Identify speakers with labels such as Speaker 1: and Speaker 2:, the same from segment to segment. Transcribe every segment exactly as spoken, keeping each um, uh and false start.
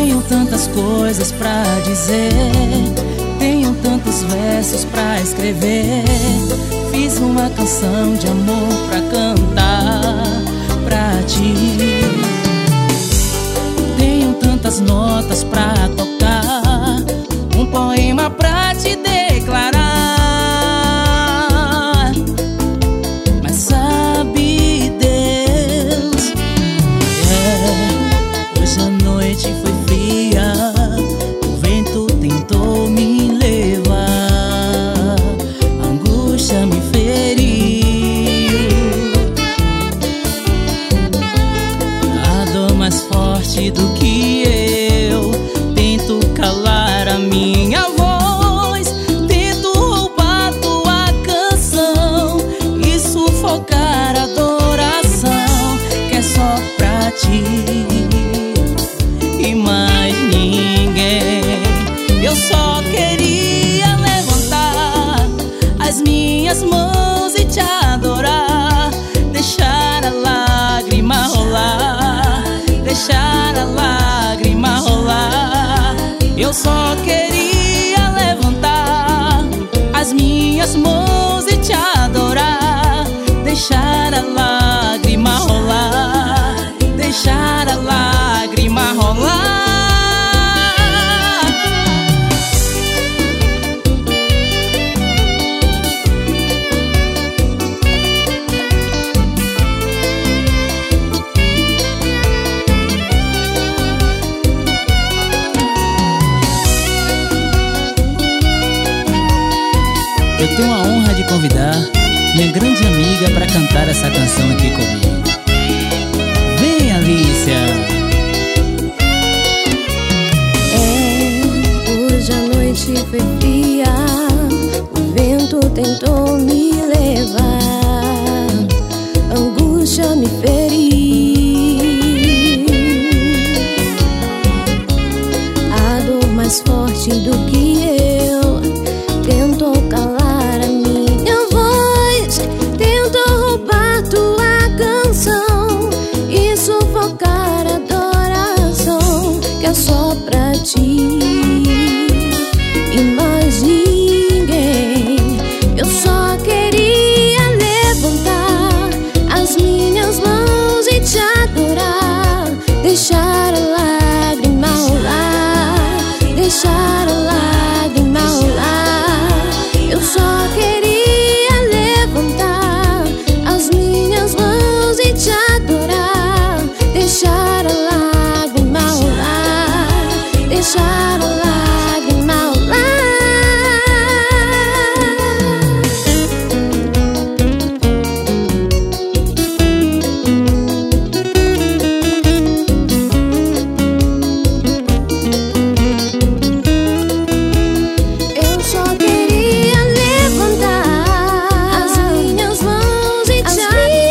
Speaker 1: Tenho tantas coisas pra dizer, tenho tantos versos pra escrever. Fiz uma canção de amor pra cantar pra ti. Tenho tantas notas pra tocar, um poema pra te declarar. Mas sabe Deus, é, hoje a noite foi fria, o vento tentou me levar, a angústia me feriu, a dor mais forte do que eu. Tento calar a minha voz, tento roubar tua canção e sufocar a adoração que é só pra ti e mais ninguém. Eu só queria levantar as minhas mãos e te adorar, deixar a lágrima rolar, deixar a lágrima rolar. Eu só queria levantar as minhas mãos e te adorar, deixar a lágrima rolar, deixar a lágrima rolar. Eu tenho a honra de convidar minha grande amiga para cantar essa canção aqui comigo. Vem, Alicia!
Speaker 2: É, hoje a noite foi fria, o vento tentou me levar, a angústia me feriu, a dor mais forte do que eu tentou calar a minha voz, tentou roubar tua canção e sufocar a adoração que é só pra ti e mais ninguém. Eu só queria levantar as minhas mãos e te adorar, deixar a lágrima rolar, deixar a lágrima rolar. Eu só queria levantar as minhas mãos e te adorar, deixar a lágrima rolar, deixar a lágrima rolar. Eu só queria levantar as minhas mãos e te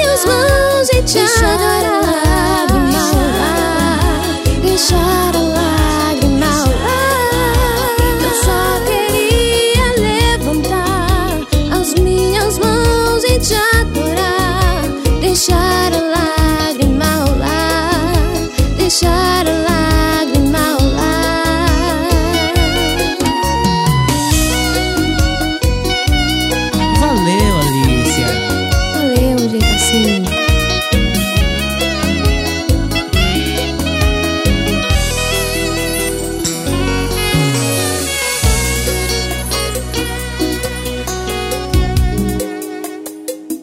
Speaker 2: adorar, deixar a lágrima rolar. Eu só queria levantar as minhas mãos e te adorar, deixar a lágrima rolar, deixar a